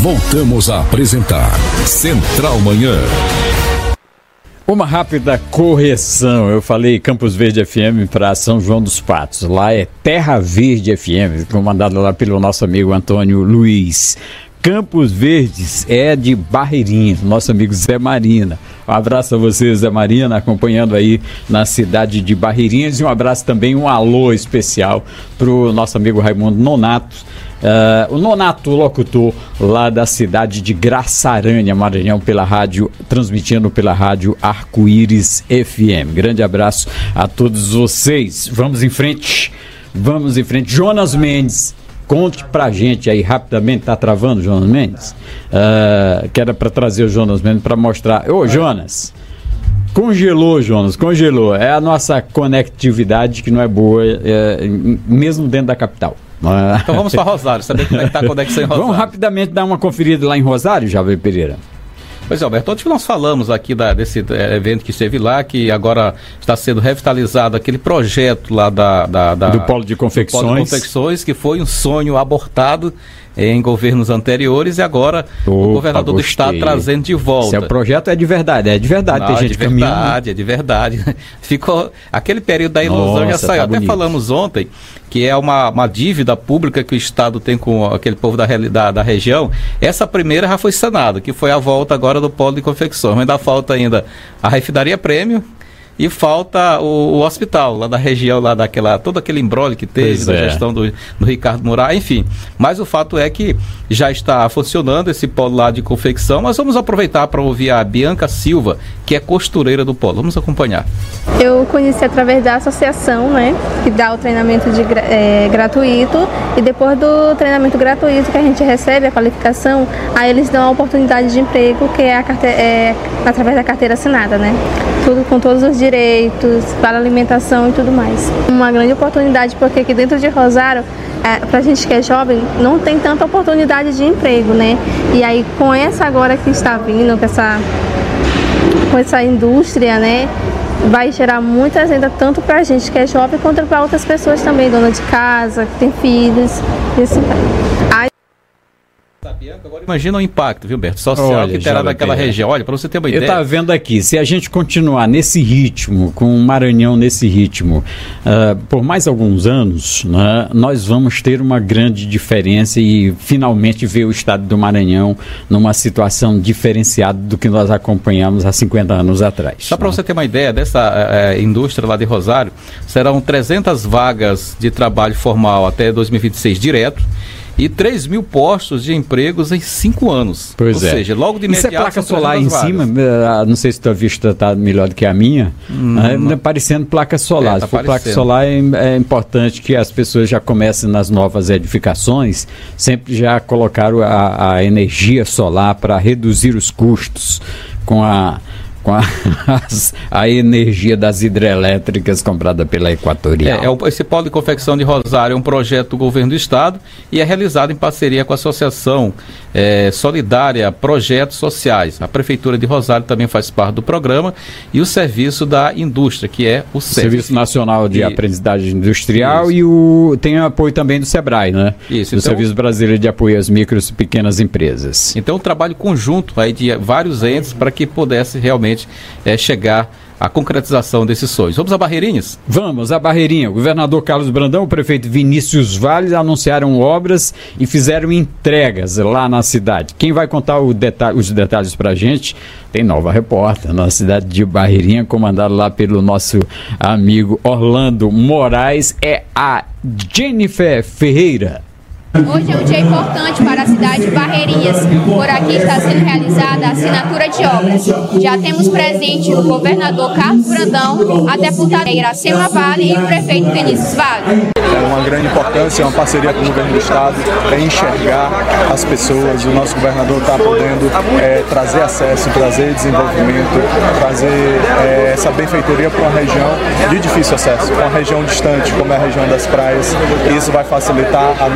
Voltamos a apresentar Central Manhã. Uma rápida correção, eu falei Campos Verde FM para São João dos Patos, lá é Terra Verde FM, comandado lá pelo nosso amigo Antônio Luiz. Campos Verdes é de Barreirinha, nosso amigo Zé Marina. Um abraço a você, Zé Marina, acompanhando aí na cidade de Barreirinhas, e um abraço também, um alô especial para o nosso amigo Raimundo Nonato, o Nonato, locutor lá da cidade de Graçarânia, Maranhão, pela rádio, transmitindo pela rádio Arco-Íris FM. Grande abraço a todos vocês. Vamos em frente. Jonas Mendes, conte pra gente aí rapidamente. Tá travando, Jonas Mendes? Que era pra trazer o Jonas Mendes pra mostrar. Ô, Jonas, congelou. É a nossa conectividade que não é boa, mesmo dentro da capital. Então vamos para Rosário, saber como é que está a conexão em Rosário. Vamos rapidamente dar uma conferida lá em Rosário, Javier Pereira. Pois é, Alberto, ontem nós falamos aqui desse evento que esteve lá, que agora está sendo revitalizado aquele projeto lá do Polo de Confecções, que foi um sonho abortado em governos anteriores, e agora o governador do estado trazendo de volta. Esse projeto é de verdade, Não, tem gente caminhando. É de verdade. Ficou aquele período da ilusão, já saiu. Até falamos ontem que é uma dívida pública que o estado tem com aquele povo da região. Essa primeira já foi sanada, que foi a volta agora do Polo de Confecções. Mas ainda falta a refinaria Prêmio, e falta o hospital lá da região, lá todo aquele imbróglio que teve, da gestão do Ricardo Murat, enfim. Mas o fato é que já está funcionando esse polo lá de confecção. Mas vamos aproveitar para ouvir a Bianca Silva, que é costureira do polo. Vamos acompanhar. Eu conheci através da associação, né, que dá o treinamento gratuito, e depois do treinamento gratuito que a gente recebe a qualificação, aí eles dão a oportunidade de emprego, que é através da carteira assinada, né? Tudo com todos os direitos, para alimentação e tudo mais. Uma grande oportunidade, porque aqui dentro de Rosário, pra gente que é jovem, não tem tanta oportunidade de emprego, né? E aí com essa agora que está vindo, com essa indústria, né, vai gerar muita renda, tanto pra gente que é jovem, quanto para outras pessoas também, dona de casa, que tem filhos, e assim vai. Agora imagina o impacto, viu, Berto, social que terá naquela região. Olha, para você ter uma ideia. Eu estava vendo aqui, se a gente continuar nesse ritmo, com o Maranhão nesse ritmo, por mais alguns anos, né, nós vamos ter uma grande diferença e finalmente ver o estado do Maranhão numa situação diferenciada do que nós acompanhamos há 50 anos atrás. Só para você ter uma ideia dessa indústria lá de Rosário, serão 300 vagas de trabalho formal até 2026 direto, e 3.000 postos de empregos em 5 anos. Pois Ou seja, logo de imediato. Isso é placa solar em cima? Não sei se tua vista está melhor do que a minha. Parecendo placa solar. Se for placa solar, é importante que as pessoas já comecem nas novas edificações, sempre já colocaram a energia solar para reduzir os custos com a energia das hidrelétricas comprada pela Equatorial. Esse polo de confecção de Rosário é um projeto do governo do estado e é realizado em parceria com a Associação Solidária Projetos Sociais. A Prefeitura de Rosário também faz parte do programa, e o Serviço da Indústria, que é o Serviço Nacional de Aprendizagem Industrial. Isso. E tem apoio também do SEBRAE, né? Isso. Do Serviço Brasileiro de Apoio às Micros e Pequenas Empresas. Então, um trabalho conjunto aí de vários entes para que pudesse realmente chegar à concretização desses sonhos. Vamos a Barreirinhas? Vamos a Barreirinha. O governador Carlos Brandão, o prefeito Vinícius Valles anunciaram obras e fizeram entregas lá na cidade. Quem vai contar os detalhes pra gente? Tem nova repórter na cidade de Barreirinha, comandada lá pelo nosso amigo Orlando Moraes, é a Jennifer Ferreira. Hoje é um dia importante para a cidade de Barreirinhas. Por aqui está sendo realizada a assinatura de obras. Já temos presente o governador Carlos Brandão, a deputada Iracema Vale e o prefeito Vinícius Vale. É uma grande importância, é uma parceria com o governo do estado, é enxergar as pessoas. O nosso governador está podendo trazer acesso, trazer desenvolvimento, trazer essa benfeitoria para uma região de difícil acesso, uma região distante como é a região das praias. Isso vai facilitar a nossa população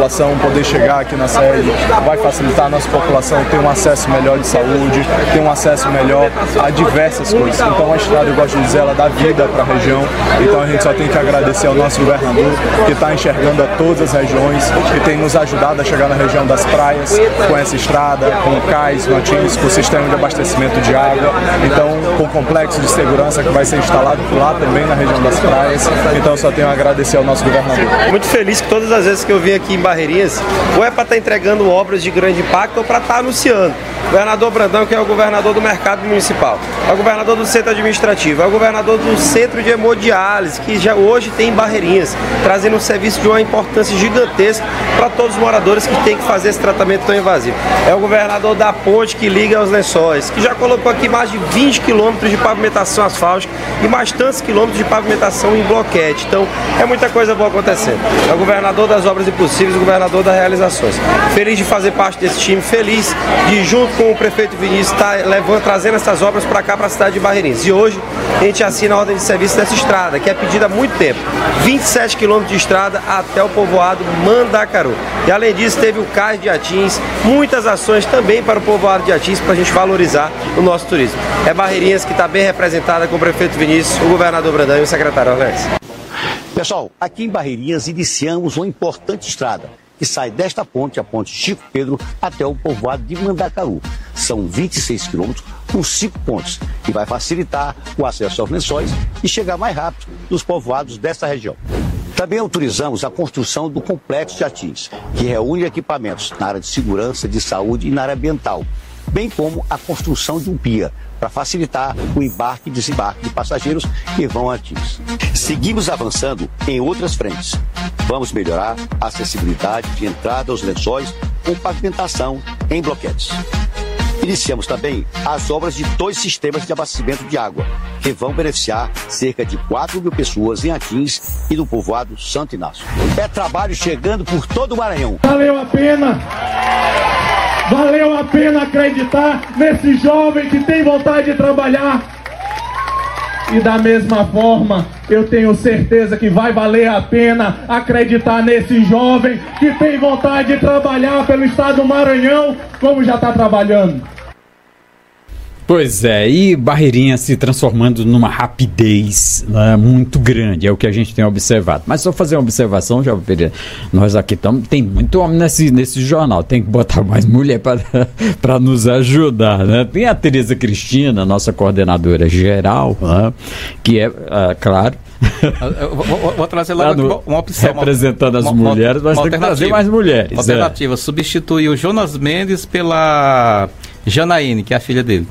população poder chegar aqui na sede, vai facilitar a nossa população ter um acesso melhor de saúde, ter um acesso melhor a diversas coisas. Então a estrada, eu gosto de dizer, ela dá vida para a região, então a gente só tem que agradecer ao nosso governador, que está enxergando a todas as regiões, que tem nos ajudado a chegar na região das praias, com essa estrada, com o cais, no Atins, com o sistema de abastecimento de água, então com o complexo de segurança que vai ser instalado lá também na região das praias, então eu só tenho a agradecer ao nosso governador. Muito feliz que todas as vezes que eu vim aqui em Barreirinhas, ou é para estar entregando obras de grande impacto ou para estar anunciando. O governador Brandão, que é o governador do mercado municipal, é o governador do centro administrativo, é o governador do centro de hemodiálise, que já hoje tem em Barreirinhas, trazendo um serviço de uma importância gigantesca para todos os moradores que têm que fazer esse tratamento tão invasivo. É o governador da ponte que liga aos Lençóis, que já colocou aqui mais de 20 quilômetros de pavimentação asfáltica e mais tantos quilômetros de pavimentação em bloquete. Então, é muita coisa boa acontecendo. É o governador das obras impossíveis, o governador das realizações. Feliz de fazer parte desse time, feliz de, junto com o prefeito Vinícius, estar trazendo essas obras para cá, para a cidade de Barreirinhas. E hoje a gente assina a ordem de serviço dessa estrada, que é pedida há muito tempo. 27 quilômetros de estrada até o povoado Mandacaru. E além disso, teve o cais de Atins, muitas ações também para o povoado de Atins, para a gente valorizar o nosso turismo. É Barreirinhas que está bem representada com o prefeito Vinícius, o governador Brandão e o secretário Orleans. Pessoal, aqui em Barreirinhas iniciamos uma importante estrada que sai desta ponte, a ponte Chico Pedro, até o povoado de Mandacaru. São 26 quilômetros com 5 pontes, que vai facilitar o acesso aos Lençóis e chegar mais rápido nos povoados desta região. Também autorizamos a construção do Complexo de Atins, que reúne equipamentos na área de segurança, de saúde e na área ambiental, bem como a construção de um pia, para facilitar o embarque e desembarque de passageiros que vão a Atins. Seguimos avançando em outras frentes. Vamos melhorar a acessibilidade de entrada aos Lençóis com pavimentação em bloquetes. Iniciamos também as obras de 2 sistemas de abastecimento de água, que vão beneficiar cerca de 4 mil pessoas em Atins e no povoado Santo Inácio. É trabalho chegando por todo o Maranhão. Valeu a pena! Valeu a pena acreditar nesse jovem que tem vontade de trabalhar. E da mesma forma, eu tenho certeza que vai valer a pena acreditar nesse jovem que tem vontade de trabalhar pelo estado do Maranhão, como já está trabalhando. Pois é, e Barreirinhas se transformando numa rapidez, né, muito grande, é o que a gente tem observado. Mas só fazer uma observação, já nós aqui estamos, tem muito homem nesse jornal, tem que botar mais mulher para nos ajudar, né? Tem a Tereza Cristina, nossa coordenadora geral, né, que é, claro... Vou trazer lá uma opção. Representando as mulheres, mas tem que trazer mais mulheres. Alternativa, substituir o Jonas Mendes pela... Janaíne, que é a filha dele.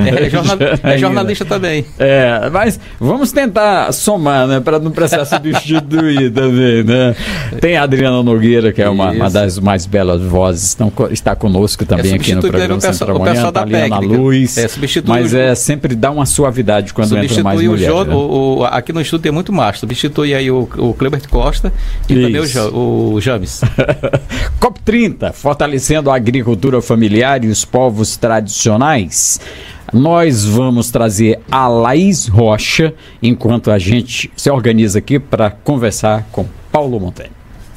É jornalista também. Mas vamos tentar somar, né? Para não precisar substituir também, né? Tem a Adriana Nogueira, que é uma das mais belas vozes, está conosco também aqui no programa Central Manhã, tá ali na luz. Mas sempre dá uma suavidade quando entra mais mulher. Aqui no estúdio tem muito macho. Substitui aí o Cleber Costa e também o James. COP30, fortalecendo a agricultura familiar e os povos tradicionais. Nós vamos trazer a Laís Rocha, enquanto a gente se organiza aqui para conversar com Paulo Monteiro.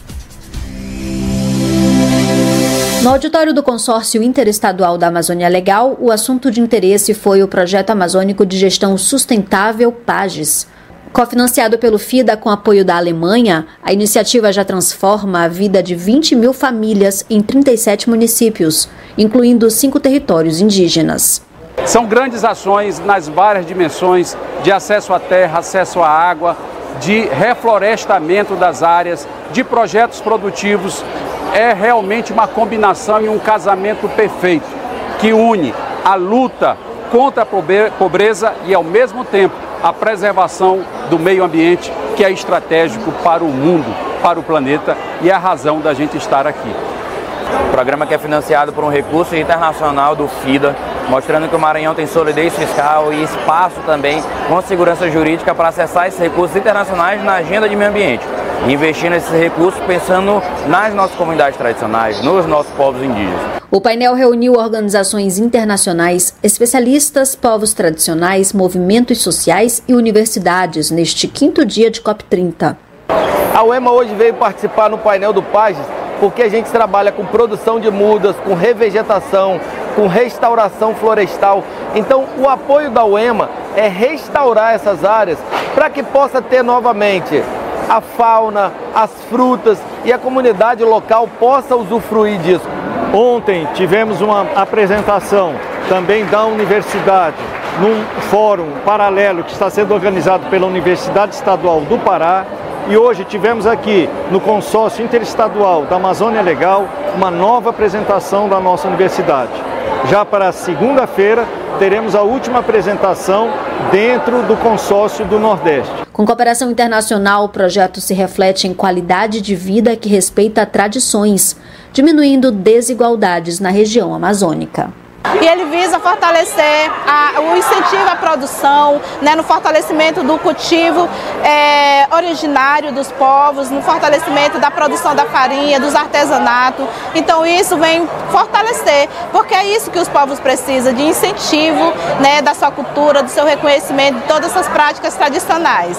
No auditório do Consórcio Interestadual da Amazônia Legal, o assunto de interesse foi o Projeto Amazônico de Gestão Sustentável PAGES. Cofinanciado pelo FIDA com apoio da Alemanha, a iniciativa já transforma a vida de 20 mil famílias em 37 municípios, incluindo 5 territórios indígenas. São grandes ações nas várias dimensões de acesso à terra, acesso à água, de reflorestamento das áreas, de projetos produtivos. É realmente uma combinação e um casamento perfeito que une a luta contra a pobreza e, ao mesmo tempo, a preservação do meio ambiente, que é estratégico para o mundo, para o planeta, e é a razão da gente estar aqui. O programa que é financiado por um recurso internacional do FIDA, mostrando que o Maranhão tem solidez fiscal e espaço também com segurança jurídica para acessar esses recursos internacionais na agenda de meio ambiente. Investir nesses recursos pensando nas nossas comunidades tradicionais, nos nossos povos indígenas. O painel reuniu organizações internacionais, especialistas, povos tradicionais, movimentos sociais e universidades neste 5º dia de COP30. A UEMA hoje veio participar no painel do PAGES porque a gente trabalha com produção de mudas, com revegetação, com restauração florestal. Então, o apoio da UEMA é restaurar essas áreas para que possa ter novamente a fauna, as frutas e a comunidade local possa usufruir disso. Ontem tivemos uma apresentação também da universidade num fórum paralelo que está sendo organizado pela Universidade Estadual do Pará. E hoje tivemos aqui no consórcio interestadual da Amazônia Legal uma nova apresentação da nossa universidade. Já para segunda-feira teremos a última apresentação dentro do consórcio do Nordeste. Com cooperação internacional, o projeto se reflete em qualidade de vida que respeita tradições, diminuindo desigualdades na região amazônica. E ele visa fortalecer o incentivo à produção, né, no fortalecimento do cultivo originário dos povos, no fortalecimento da produção da farinha, dos artesanatos. Então isso vem fortalecer, porque é isso que os povos precisam, de incentivo, né, da sua cultura, do seu reconhecimento de todas essas práticas tradicionais.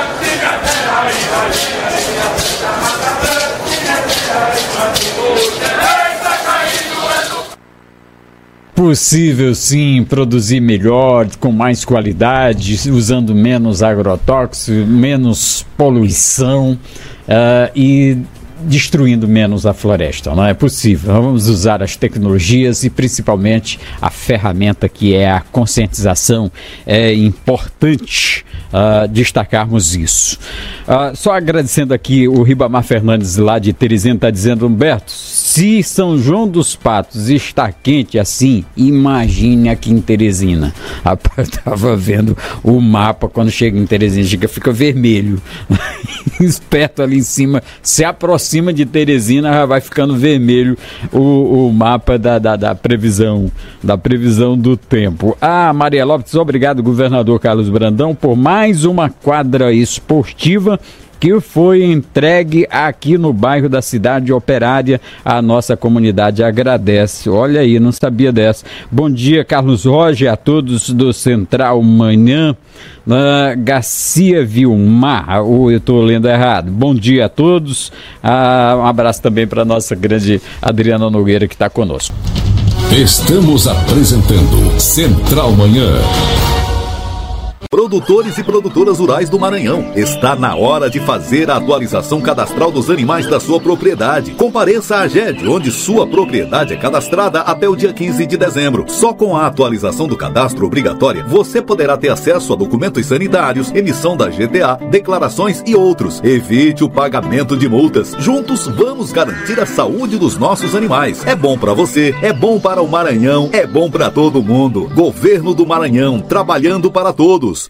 Possível sim produzir melhor, com mais qualidade, usando menos agrotóxicos, menos poluição e destruindo menos a floresta. Não é possível. Vamos usar as tecnologias e principalmente a ferramenta que é a conscientização. É importante destacarmos isso. Só agradecendo aqui o Ribamar Fernandes lá de Teresina, está dizendo: Humberto, se São João dos Patos está quente assim, imagine aqui em Teresina. Rapaz, eu estava vendo o mapa quando chega em Teresina, fica vermelho. Perto ali em cima, se aproxima de Teresina, já vai ficando vermelho o mapa da previsão do tempo. Maria Lopes, obrigado, governador Carlos Brandão, por mais uma quadra esportiva que foi entregue aqui no bairro da Cidade Operária. A nossa comunidade agradece. Olha aí, não sabia dessa. Bom dia, Carlos Roger, a todos do Central Manhã. Garcia Vilmar, ou eu estou lendo errado. Bom dia a todos. Um abraço também para a nossa grande Adriana Nogueira, que está conosco. Estamos apresentando Central Manhã. Produtores e produtoras rurais do Maranhão, está na hora de fazer a atualização cadastral dos animais da sua propriedade. Compareça à AGED, onde sua propriedade é cadastrada até o dia 15 de dezembro. Só com a atualização do cadastro obrigatória, você poderá ter acesso a documentos sanitários, emissão da GTA, declarações e outros. Evite o pagamento de multas. Juntos, vamos garantir a saúde dos nossos animais. É bom para você, é bom para o Maranhão, é bom para todo mundo. Governo do Maranhão, trabalhando para todos.